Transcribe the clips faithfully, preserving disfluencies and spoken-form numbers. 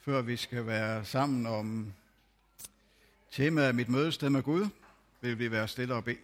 Før vi skal være sammen om temaet Mit mødested med Gud, vil vi være stille og bede.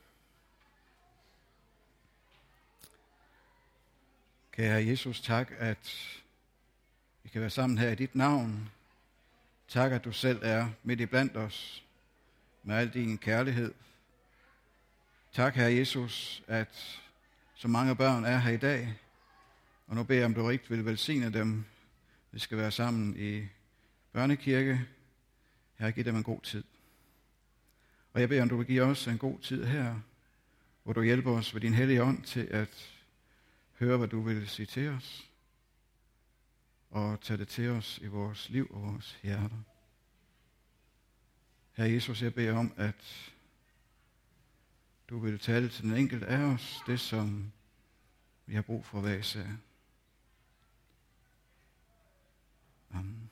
Kære Jesus, tak, at vi kan være sammen her i dit navn. Tak, at du selv er midt i blandt os med al din kærlighed. Tak, Herre Jesus, at så mange børn er her i dag, og nu beder jeg, om du rigt vil velsigne dem. Vi skal være sammen i børnekirke. Herre, giv dem en god tid. Og jeg beder, om du vil give os en god tid her, hvor du hjælper os ved din hellige ånd til at høre, hvad du vil sige til os, og tage det til os i vores liv og vores hjerter. Herre Jesus, jeg beder om, at du vil tale til den enkelte af os, det som vi har brug for hver især. Amen.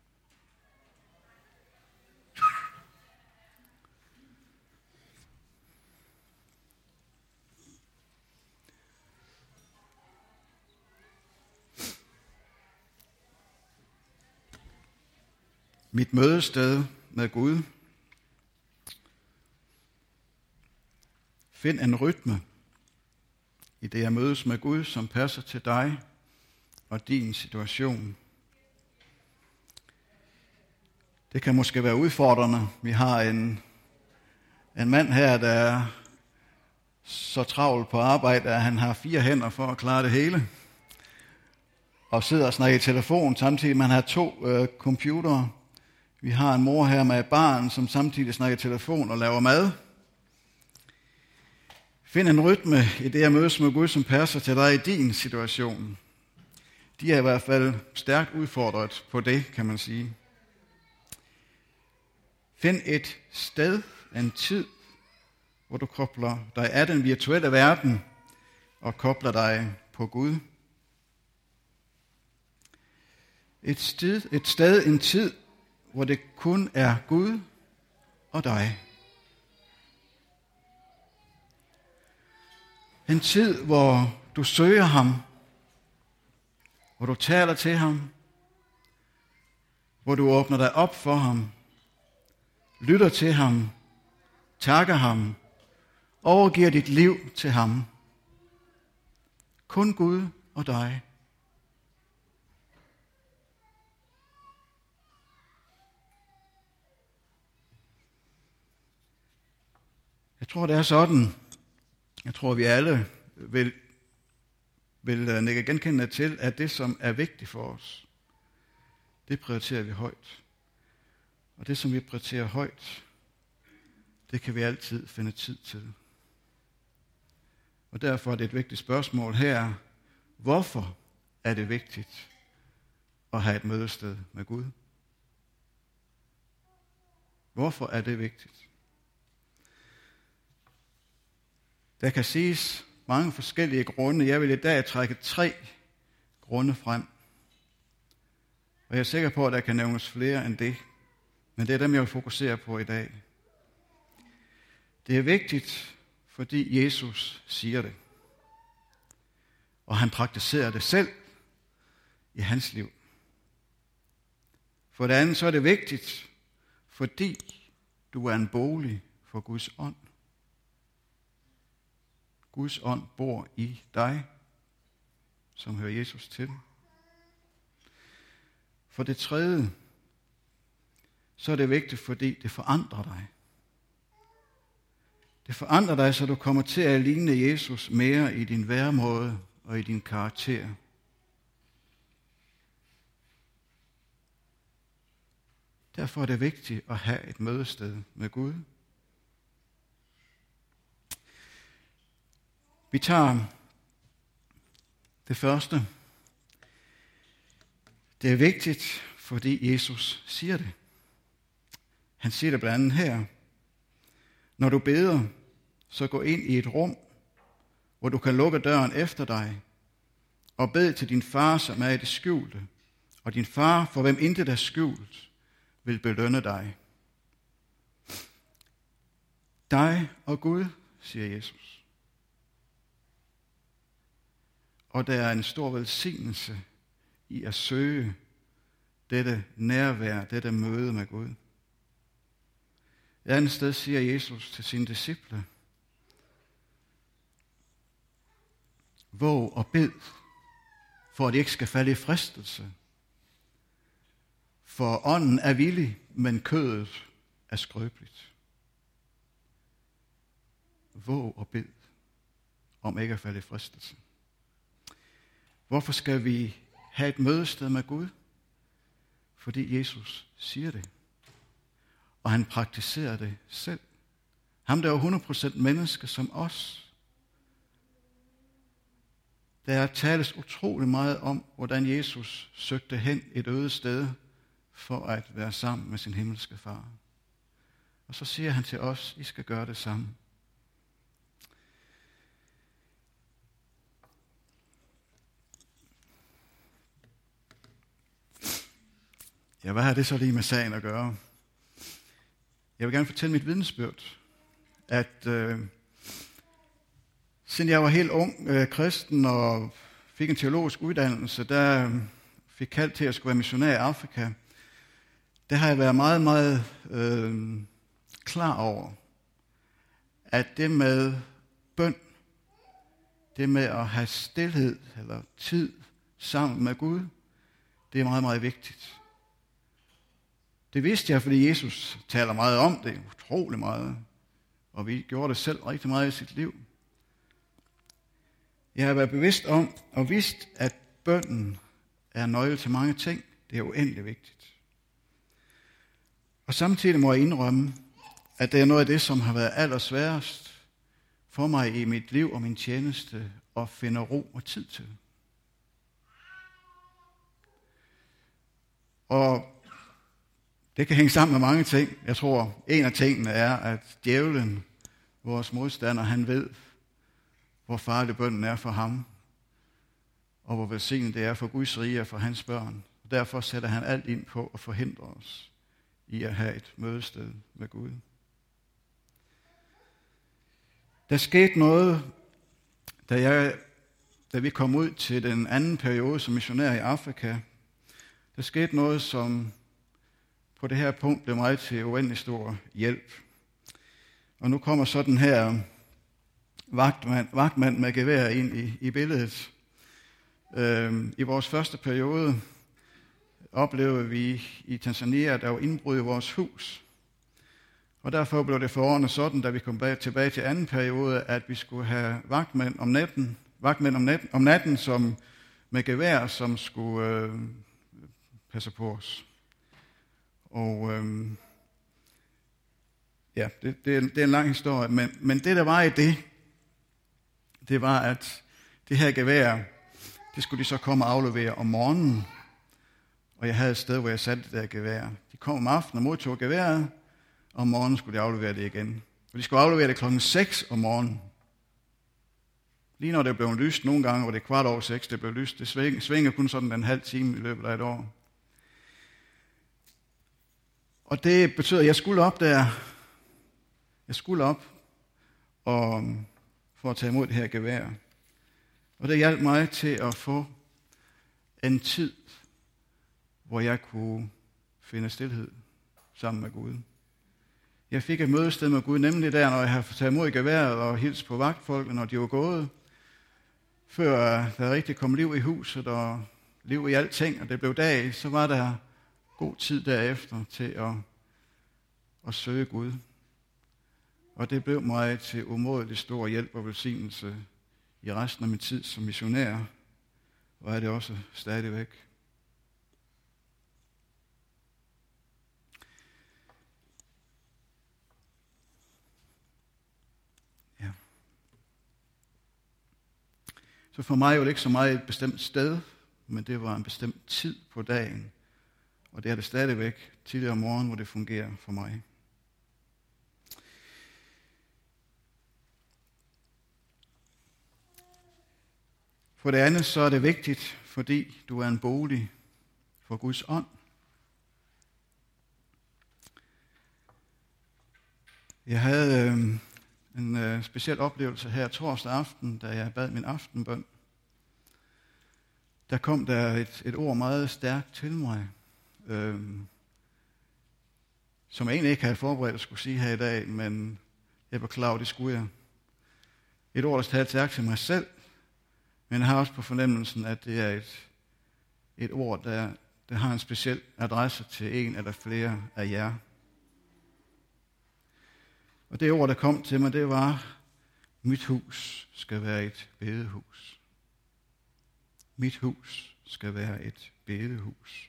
Mit mødested med Gud. Find en rytme i det at mødes med Gud, som passer til dig og din situation. Det kan måske være udfordrende. Vi har en, en mand her, der er så travlt på arbejde, at han har fire hænder for at klare det hele. Og sidder og snakker i telefon, samtidig med, at han har to øh, computere. Vi har en mor her med et barn, som samtidig snakker i telefon og laver mad. Find en rytme i det at mødes med Gud, som passer til dig i din situation. De er i hvert fald stærkt udfordret på det, kan man sige. Find et sted, en tid, hvor du kobler dig af den virtuelle verden og kobler dig på Gud. Et sted, et sted, en tid, hvor det kun er Gud og dig. En tid, hvor du søger ham, hvor du taler til ham, hvor du åbner dig op for ham, lytter til ham, takker ham, overgiver dit liv til ham. Kun Gud og dig. Jeg tror, det er sådan. Jeg tror, vi alle vil, vil nikke genkendende til, at det, som er vigtigt for os, det prioriterer vi højt. Og det, som vi prioriterer højt, det kan vi altid finde tid til. Og derfor er det et vigtigt spørgsmål her. Hvorfor er det vigtigt at have et mødested med Gud? Hvorfor er det vigtigt? Der kan siges mange forskellige grunde. Jeg vil i dag trække tre grunde frem. Og jeg er sikker på, at der kan nævnes flere end det. Men det er dem, jeg vil fokusere på i dag. Det er vigtigt, fordi Jesus siger det. Og han praktiserer det selv i hans liv. For det andet så er det vigtigt, fordi du er en bolig for Guds ånd. Guds ånd bor i dig, som hører Jesus til. For det tredje, så er det vigtigt, fordi det forandrer dig. Det forandrer dig, så du kommer til at ligne Jesus mere i din væremåde og i din karakter. Derfor er det vigtigt at have et mødested med Gud. Vi tager det første. Det er vigtigt, fordi Jesus siger det. Han siger det blandt andet her. Når du beder, så gå ind i et rum, hvor du kan lukke døren efter dig, og bed til din far, som er i det skjulte. Og din far, for hvem intet er skjult, vil belønne dig. Dig og Gud, siger Jesus. Og der er en stor velsignelse i at søge dette nærvær, dette møde med Gud. Et andet sted siger Jesus til sine disciple: våg og bed, for at I ikke skal falde i fristelse. For ånden er villig, men kødet er skrøbeligt. Våg og bed, om ikke at falde i fristelse. Hvorfor skal vi have et mødested med Gud? Fordi Jesus siger det. Og han praktiserer det selv. Ham, der er hundrede procent menneske som os. Der tales utrolig meget om, hvordan Jesus søgte hen et øde sted for at være sammen med sin himmelske far. Og så siger han til os, I skal gøre det samme. Ja, hvad har det så lige med sagen at gøre? Jeg vil gerne fortælle mit vidnesbyrd, at øh, siden jeg var helt ung øh, kristen og fik en teologisk uddannelse, der øh, fik kaldt til at skulle være missionær i Afrika, der har jeg været meget, meget øh, klar over, at det med bøn, det med at have stilhed eller tid sammen med Gud, det er meget, meget vigtigt. Det vidste jeg, fordi Jesus taler meget om det, utrolig meget, og vi gjorde det selv rigtig meget i sit liv. Jeg har været bevidst om og vidst, at bønnen er nøgle til mange ting. Det er uendelig vigtigt. Og samtidig må jeg indrømme, at det er noget af det, som har været allersværest for mig i mit liv og min tjeneste, at finde ro og tid til. Og det kan hænge sammen med mange ting. Jeg tror, en af tingene er, at djævlen, vores modstander, han ved, hvor farlig bønnen er for ham, og hvor velsignet det er for Guds rige og for hans børn. Og derfor sætter han alt ind på at forhindre os i at have et mødested med Gud. Der skete noget, da, jeg, da vi kom ud til den anden periode som missionær i Afrika. Der skete noget, som på det her punkt blev mig til uendelig stor hjælp. Og nu kommer så den her vagtmand, vagtmand med gevær ind i, i billedet. Øhm, I vores første periode oplevede vi i Tanzania, at der var indbrud i vores hus. Og derfor blev det forordnet sådan, da vi kom tilbage til anden periode, at vi skulle have vagtmænd om natten, vagtmænd om natten, om natten som, med gevær, som skulle øh, passe på os. Og øh, ja, det, det, er, det er en lang historie, men, men det der var i det, det var, at det her gevær, det skulle de så komme og aflevere om morgenen. Og jeg havde et sted, hvor jeg satte det der gevær. De kom om aftenen og modtog geværet, og om morgenen skulle de aflevere det igen. Og de skulle aflevere det klokken seks om morgenen. Lige når det blev lyst, nogle gange var det kvart over seks, det blev lyst. Det svinger kun sådan en halv time i løbet af et år. Og det betød, at jeg skulle op der. Jeg skulle op og, for at tage imod det her gevær. Og det hjalp mig til at få en tid, hvor jeg kunne finde stilhed sammen med Gud. Jeg fik et mødested med Gud, nemlig der, når jeg havde taget imod geværet og hilst på vagtfolkene, når de var gået. Før der rigtig kom liv i huset og liv i alting, og det blev dag, så var der god tid derefter til at, at søge Gud. Og det blev mig til umådelig stor hjælp og velsignelse i resten af min tid som missionær, og er det også stadigvæk. Ja. Så for mig var det ikke så meget et bestemt sted, men det var en bestemt tid på dagen. Og det er det stadigvæk tidligere om morgenen, hvor det fungerer for mig. For det andet så er det vigtigt, fordi du er en bolig for Guds ånd. Jeg havde øh, en øh, speciel oplevelse her torsdag aften, da jeg bad min aftenbøn. Der kom der et, et ord meget stærkt til mig. øh, som jeg egentlig ikke havde forberedt at skulle sige her i dag, men jeg beklager, det skulle jeg. Et ord, der tager til til mig selv, men jeg har også på fornemmelsen, at det er et, et ord, der, der har en speciel adresse til en eller flere af jer. Og det ord, der kom til mig, det var, mit hus skal være et bedehus. Mit hus skal være et bedehus.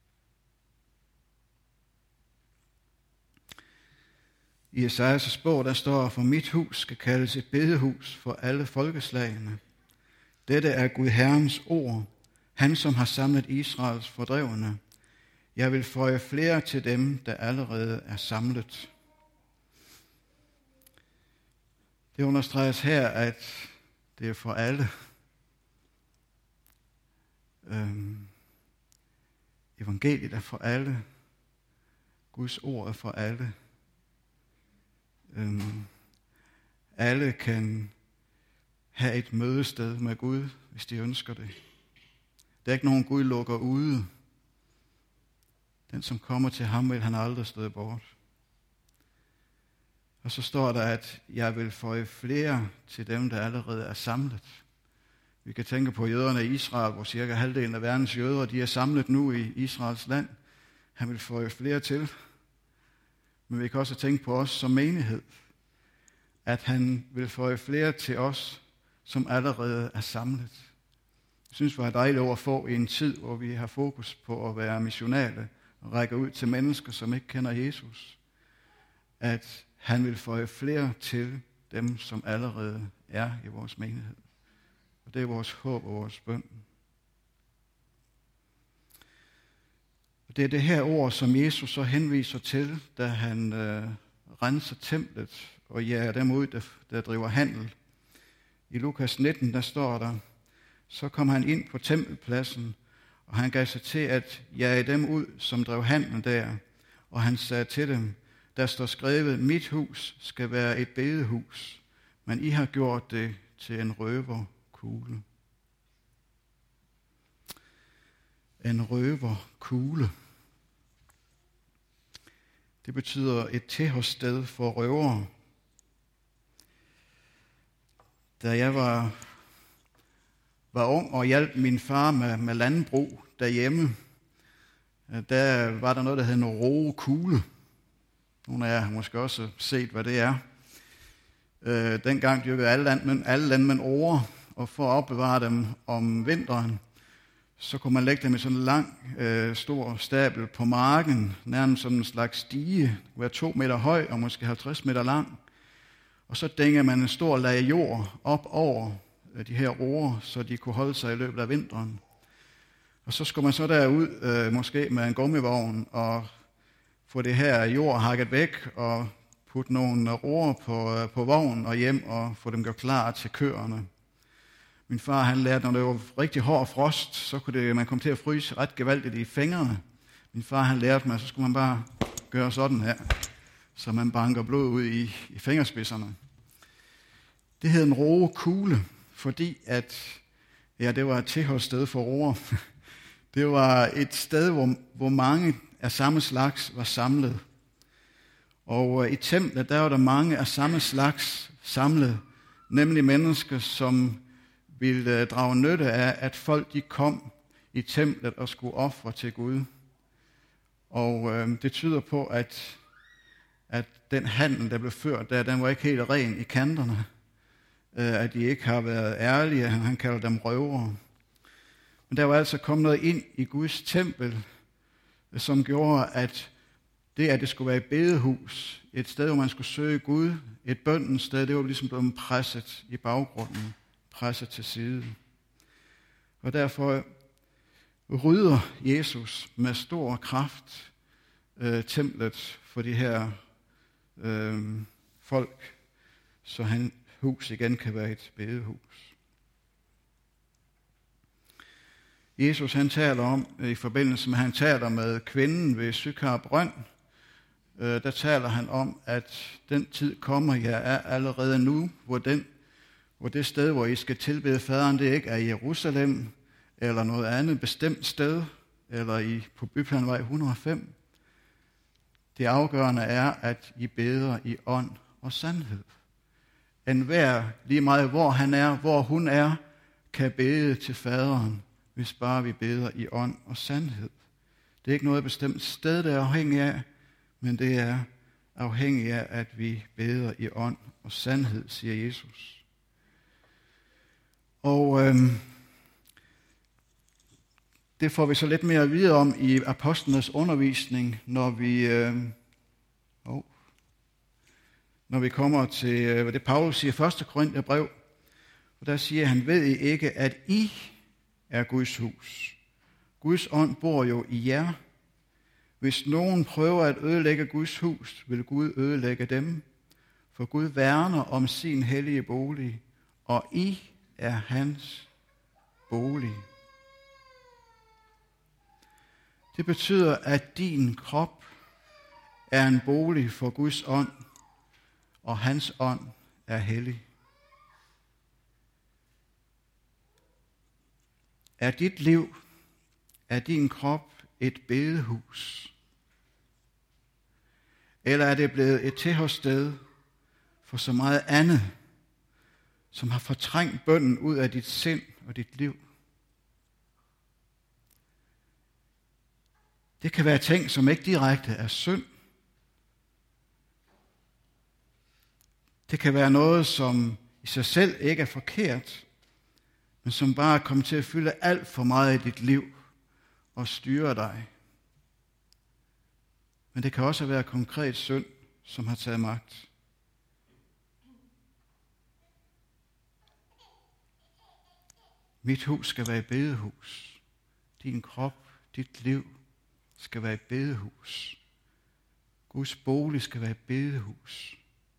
I Esajas bog, der står, for mit hus skal kaldes et bedehus for alle folkeslagene. Dette er Gud Herrens ord, han som har samlet Israels fordrevne. Jeg vil føje flere til dem, der allerede er samlet. Det understreges her, at det er for alle. Øhm, evangeliet er for alle. Guds ord er for alle. Øhm, alle kan have et mødested med Gud, hvis de ønsker det. Der er ikke nogen Gud lukker ude. Den, som kommer til ham, vil han aldrig støde bort. Og så står der, at jeg vil føje flere til dem, der allerede er samlet. Vi kan tænke på jøderne i Israel, hvor cirka halvdelen af verdens jøder, de er samlet nu i Israels land. Han vil føje flere til. Men vi kan også tænke på os som menighed, at han vil føje flere til os, som allerede er samlet. Jeg synes, det var dejligt at få i en tid, hvor vi har fokus på at være missionale og række ud til mennesker, som ikke kender Jesus. At han vil føje flere til dem, som allerede er i vores menighed. Og det er vores håb og vores bøn. Og det er det her ord, som Jesus så henviser til, da han øh, renser templet og jager dem ud, der, der driver handel. I Lukas nitten, der står der, så kom han ind på tempelpladsen, og han gav sig til at jage dem ud, som drev handel der. Og han sagde til dem, der står skrevet, mit hus skal være et bedehus, men I har gjort det til en røverkugle. En røverkugle. Det betyder et tilholdssted for røvere. Da jeg var, var ung og hjalp min far med, med landbrug derhjemme, der var der noget, der hed en røverkugle. Nogle af jer har måske også set, hvad det er. Øh, dengang dyrkede alle landmænd, alle landmænd årer, og for at opbevare dem om vinteren, så kunne man lægge dem i sådan en lang, øh, stor stabel på marken, nærmest som en slags stige, det kunne være to meter høj og måske halvtreds meter lang. Og så dængede man en stor lag jord op over de her roer, så de kunne holde sig i løbet af vinteren. Og så skulle man så derud, øh, måske med en gummivogn, og få det her jord hakket væk og putte nogle roer på, på vognen og hjem og få dem gjort klar til køerne. Min far han lærte, når det var rigtig hård frost, så kunne det, man komme til at fryse ret gevaldigt i fingrene. Min far han lærte mig, så skulle man bare gøre sådan her, så man banker blod ud i, i fingerspidserne. Det hed en roekugle, fordi at, ja, det var et tilholdssted for roer. Det var et sted, hvor, hvor mange af samme slags var samlet. Og i templet, der var der mange af samme slags samlet, nemlig mennesker, som ville drage nytte af, at folk de kom i templet og skulle ofre til Gud. Og øh, det tyder på, at, at den handel, der blev ført der, den var ikke helt ren i kanterne. Øh, at de ikke har været ærlige, han kalder dem røvere. Men der var altså kommet noget ind i Guds tempel, som gjorde, at det, at det skulle være et bedehus, et sted, hvor man skulle søge Gud, et bøndens sted, det var ligesom blevet presset i baggrunden, presset til side. Og derfor rydder Jesus med stor kraft øh, templet for de her øh, folk, så han hus igen kan være et bedehus. Jesus han taler om, i forbindelse med, at han taler med kvinden ved Sykar Brønd, øh, der taler han om, at den tid kommer, jeg er allerede nu, hvor, den, hvor det sted, hvor I skal tilbede faderen, det ikke er Jerusalem, eller noget andet bestemt sted, eller i, på Byplanvej et hundrede og fem. Det afgørende er, at I beder i ånd og sandhed. Enhver, lige meget hvor han er, hvor hun er, kan bede til faderen, hvis bare vi beder i ånd og sandhed. Det er ikke noget bestemt sted, det er afhængig af, men det er afhængig af, at vi beder i ånd og sandhed, siger Jesus. Og øhm, det får vi så lidt mere at vide om i apostlenes undervisning, når vi, øhm, oh, når vi kommer til, øh, hvad det Paulus siger i første Korintherbrev. Og der siger han, ved I ikke, at I er Guds hus? Guds ånd bor jo i jer. Hvis nogen prøver at ødelægge Guds hus, vil Gud ødelægge dem. For Gud værner om sin hellige bolig, og I er hans bolig. Det betyder, at din krop er en bolig for Guds ånd, og hans ånd er hellig. Er dit liv, er din krop et bedehus? Eller er det blevet et tilholdssted for så meget andet, som har fortrængt bønnen ud af dit sind og dit liv? Det kan være ting, som ikke direkte er synd. Det kan være noget, som i sig selv ikke er forkert, men som bare er kommet til at fylde alt for meget i dit liv og styre dig. Men det kan også være konkret synd, som har taget magt. Mit hus skal være et bedehus. Din krop, dit liv skal være et bedehus. Guds bolig skal være et bedehus.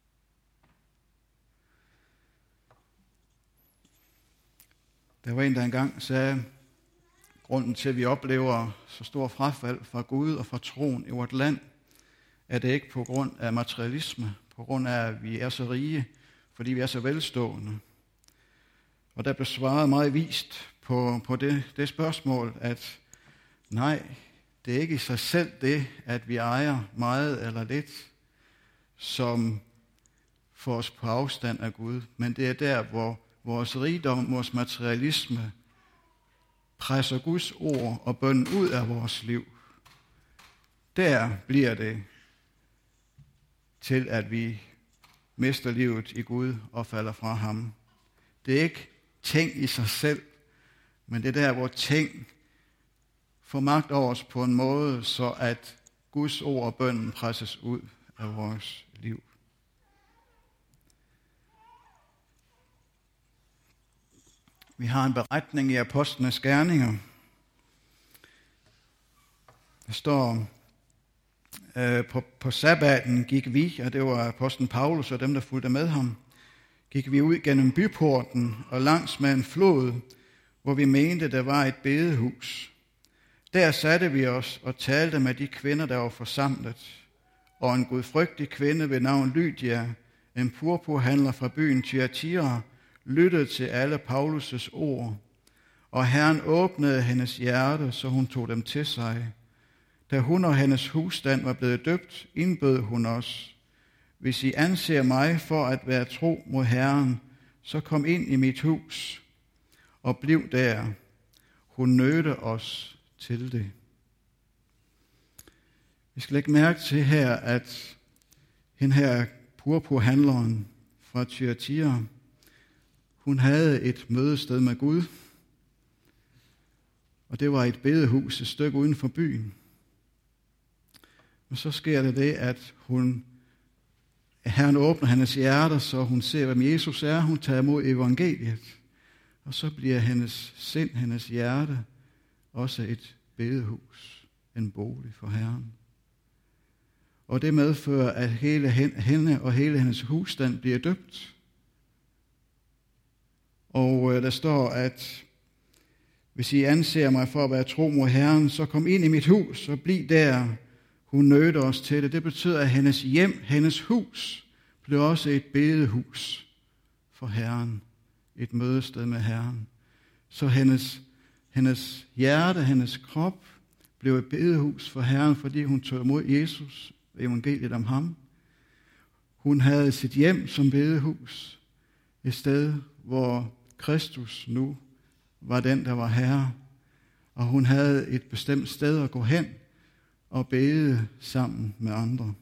Der var en, der engang sagde, grunden til, at vi oplever så stor frafald fra Gud og fra troen i vort land, er det ikke på grund af materialisme, på grund af, at vi er så rige, fordi vi er så velstående. Og der blev svaret meget vist på, på det, det spørgsmål, at nej, det er ikke i sig selv det, at vi ejer meget eller lidt, som får os på afstand af Gud, men det er der, hvor vores rigdom, vores materialisme presser Guds ord og bøn ud af vores liv. Der bliver det til, at vi mister livet i Gud og falder fra ham. Det er ikke ting i sig selv, men det er der, hvor ting får magt over os på en måde, så at Guds ord og bønnen presses ud af vores liv. Vi har en beretning i Apostlenes Gerninger. Der står, øh, på, på sabbaten gik vi, og det var apostlen Paulus og dem, der fulgte med ham, gik vi ud gennem byporten og langs med en flod, hvor vi mente, der var et bedehus. Der satte vi os og talte med de kvinder, der var forsamlet, og en gudfrygtig kvinde ved navn Lydia, en purpurhandler fra byen Thyatira, lyttede til alle Paulus' ord, og Herren åbnede hendes hjerte, så hun tog dem til sig. Da hun og hendes husstand var blevet døbt, indbød hun os: hvis I anser mig for at være tro mod Herren, så kom ind i mit hus og bliv der. Hun nødte os til det. Vi skal lægge mærke til her, at hende her purpurhandleren fra Thyatira, hun havde et mødested med Gud, og det var et bedehus et stykke uden for byen. Og så sker det det, at hun, Herren åbner hendes hjerte, så hun ser, hvem Jesus er. Hun tager imod evangeliet, og så bliver hendes sind, hendes hjerte, også et bedehus, en bolig for Herren. Og det medfører, at hele hende og hele hendes husstand bliver døbt. Og øh, der står, at hvis I anser mig for at være tro mod Herren, så kom ind i mit hus og bliv der. Hun nødte os til det. Det betyder, at hendes hjem, hendes hus, blev også et bedehus for Herren. Et mødested med Herren. Så hendes, hendes hjerte, hendes krop blev et bedehus for Herren, fordi hun tog imod Jesus, evangeliet om ham. Hun havde sit hjem som bedehus, et sted, hvor Kristus nu var den, der var herre. Og hun havde et bestemt sted at gå hen og bede sammen med andre.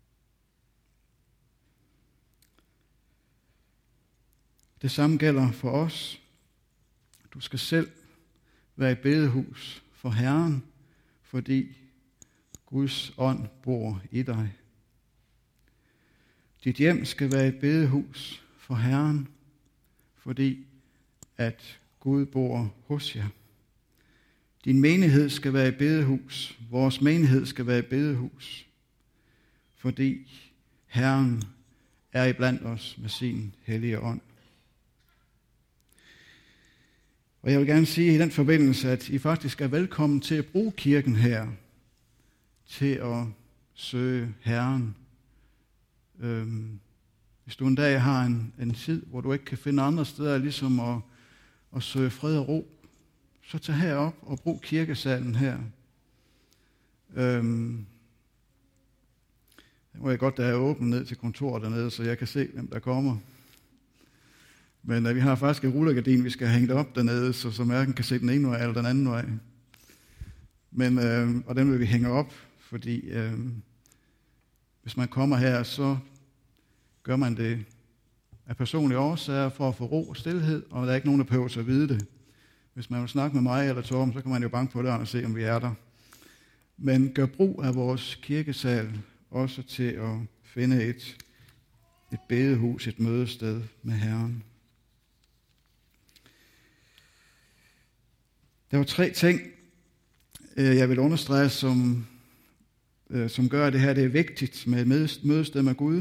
Det samme gælder for os. Du skal selv være et bedehus for Herren, fordi Guds ånd bor i dig. Dit hjem skal være et bedehus for Herren, fordi at Gud bor hos jer. Din menighed skal være et bedehus. Vores menighed skal være et bedehus, fordi Herren er iblandt os med sin hellige ånd. Og jeg vil gerne sige i den forbindelse, at I faktisk er velkommen til at bruge kirken her, til at søge Herren. Øhm, hvis du en dag har en, en tid, hvor du ikke kan finde andre steder, ligesom at, at søge fred og ro, så tag herop og brug kirkesalen her. Øhm, det må jeg godt, der er åbent ned til kontoret dernede, så jeg kan se, hvem der kommer. Men uh, vi har faktisk en rullegardin, vi skal have hængt op dernede, så, så hverken kan se den ene vej eller den anden vej. Men, øh, og den vil vi hænge op, fordi øh, hvis man kommer her, så gør man det af personlige årsager for at få ro og stilhed, og der er ikke nogen, der behøver at vide det. Hvis man vil snakke med mig eller Torben, så kan man jo banke på døren og se, om vi er der. Men gør brug af vores kirkesal også til at finde et, et bedehus, et mødested med Herren. Der var tre ting, jeg vil understrege, som, som gør, at det her det er vigtigt med et mødested med Gud.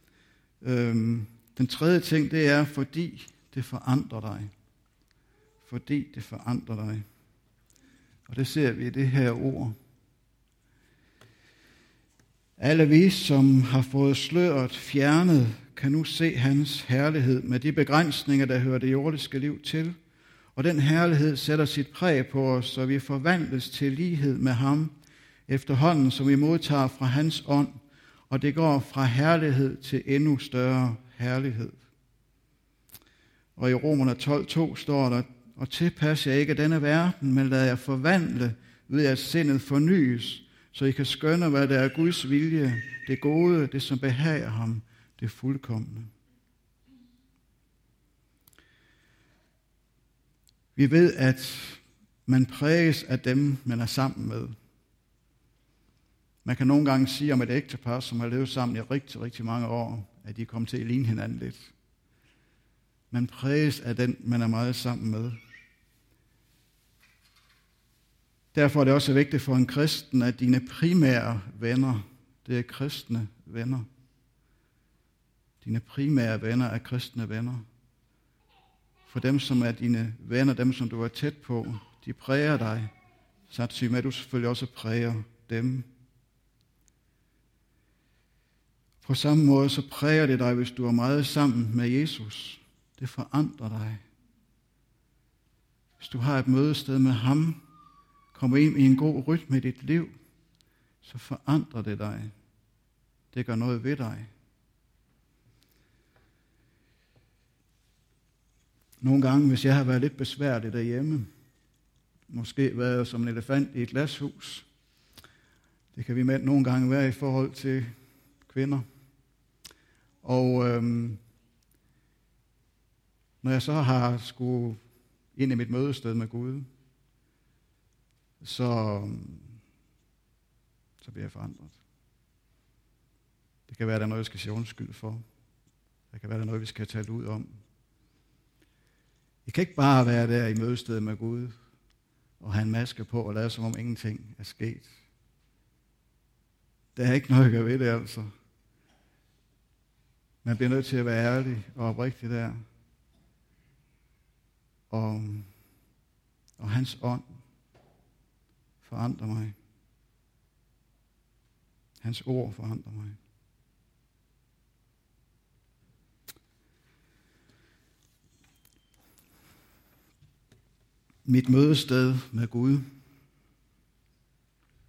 Den tredje ting, det er, fordi det forandrer dig. Fordi det forandrer dig. Og det ser vi i det her ord. Alle vi, som har fået sløret fjernet, kan nu se hans herlighed med de begrænsninger, der hører det jordiske liv til. Og den herlighed sætter sit præg på os, så vi forvandles til lighed med ham, efterhånden som vi modtager fra hans ånd, og det går fra herlighed til endnu større herlighed. Og i Romerne tolv to står der, og tilpas jer ikke denne verden, men lad jer forvandle ved at sindet fornyes, så I kan skønne, hvad der er Guds vilje, det gode, det som behager ham, det fuldkomne. Vi ved, at man præges af dem, man er sammen med. Man kan nogle gange sige om et ægtepar, som har levet sammen i rigtig, rigtig mange år, at de kommer til at ligne hinanden lidt. Man præges af den, man er meget sammen med. Derfor er det også vigtigt for en kristen, at dine primære venner, det er kristne venner. Dine primære venner er kristne venner. For dem, som er dine venner, dem, som du er tæt på, de præger dig, samtidig med, at du selvfølgelig også præger dem. På samme måde, så præger det dig, hvis du er meget sammen med Jesus. Det forandrer dig. Hvis du har et mødested med ham, kommer ind i en god rytme i dit liv, så forandrer det dig. Det gør noget ved dig. Nogle gange, hvis jeg har været lidt besværlig derhjemme, måske været som en elefant i et glashus, det kan vi mænd nogle gange være i forhold til kvinder. Og øhm, når jeg så har skulle ind i mit mødested med Gud, så, så bliver jeg forandret. Det kan være, at der er noget, jeg skal sige undskyld for. Det kan være, at der er noget, vi skal tale ud om. I kan ikke bare være der i mødestedet med Gud og have en maske på og lade som om ingenting er sket. Der er ikke noget at gøre ved det, altså. Man bliver nødt til at være ærlig og oprigtig der. Og, og hans ånd forandrer mig. Hans ord forandrer mig. Mit mødested med Gud.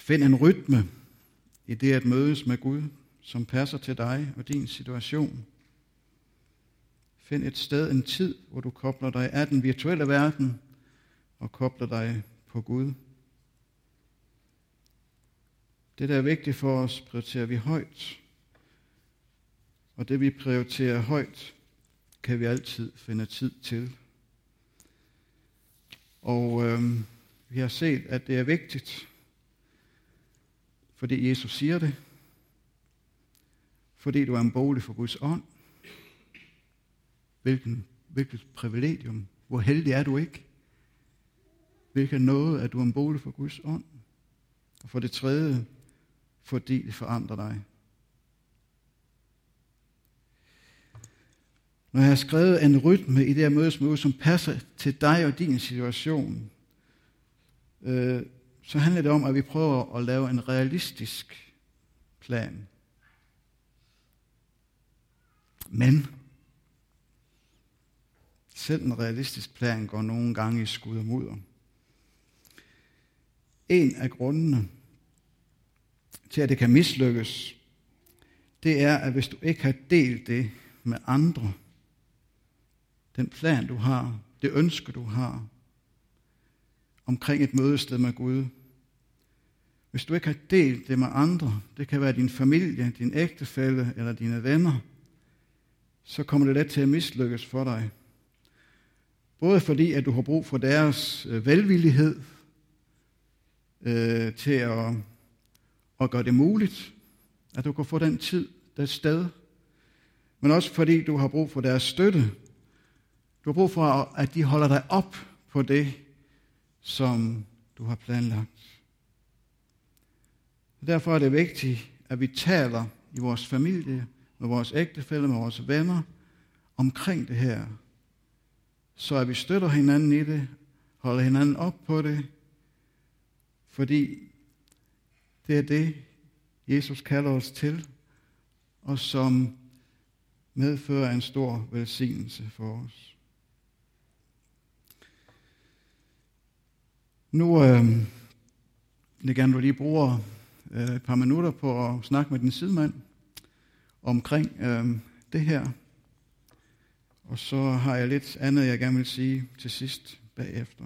Find en rytme i det at mødes med Gud, som passer til dig og din situation. Find et sted, en tid, hvor du kobler dig af den virtuelle verden og kobler dig på Gud. Det, der er vigtigt for os, prioriterer vi højt. Og det, vi prioriterer højt, kan vi altid finde tid til. Og øh, vi har set, at det er vigtigt, fordi Jesus siger det. Fordi du er en bolig for Guds ånd. Hvilken, hvilket privilegium. Hvor heldig er du ikke? Hvilken nåde, at du er en bolig for Guds ånd. Og for det tredje, fordi det forandrer dig. Når jeg har skrevet en rytme i det at mødes med Gud, som passer til dig og din situation, øh, så handler det om, at vi prøver at lave en realistisk plan. Men selv en realistisk plan går nogle gange i skud og mudder. En af grundene til, at det kan mislykkes, det er, at hvis du ikke har delt det med andre, den plan, du har, det ønske, du har, omkring et mødested med Gud, hvis du ikke har delt det med andre, det kan være din familie, din ægtefælle eller dine venner, så kommer det let til at mislykkes for dig. Både fordi, at du har brug for deres velvillighed øh, til at, at gøre det muligt, at du kan få den tid, det sted, men også fordi du har brug for deres støtte. Du har brug for, at de holder dig op på det, som du har planlagt. Derfor er det vigtigt, at vi taler i vores familie, med vores ægtefælle, med vores venner, omkring det her. Så at vi støtter hinanden i det, holder hinanden op på det, fordi det er det, Jesus kalder os til, og som medfører en stor velsignelse for os. Nu øh, vil jeg gerne, du lige bruger øh, et par minutter på at snakke med din sidemand omkring øh, det her. Og så har jeg lidt andet, jeg gerne vil sige til sidst bagefter.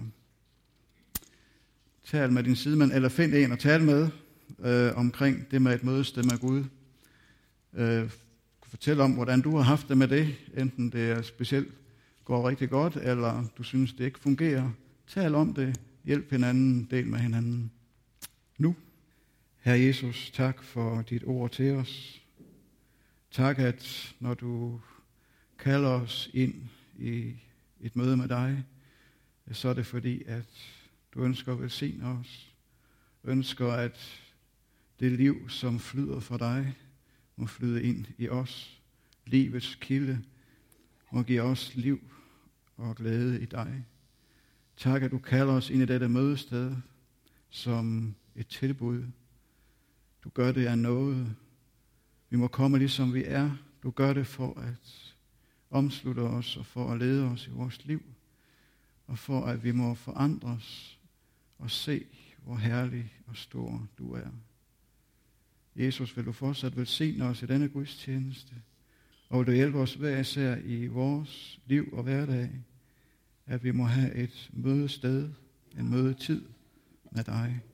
Tal med din sidemand, eller find en at tale med øh, omkring det med et mødested med Gud. Øh, fortæl om, hvordan du har haft det med det, enten det er specielt går rigtig godt, eller du synes, det ikke fungerer. Tal om det, hjælp hinanden, del med hinanden. Nu, Herre Jesus, tak for dit ord til os. Tak, at når du kalder os ind i et møde med dig, så er det fordi, at du ønsker at velsigne os. Ønsker, at det liv, som flyder for dig, må flyde ind i os. Livets kilde må give os liv og glæde i dig. Tak, at du kalder os ind i dette mødested som et tilbud. Du gør det af noget. Vi må komme ligesom vi er. Du gør det for at omslutte os og for at lede os i vores liv. Og for at vi må forandre os og se, hvor herlig og stor du er. Jesus, vil du fortsat velsigne os i denne gudstjeneste, og vil du hjælpe os hver især i vores liv og hverdag, at vi må have et mødested, en mødetid med dig.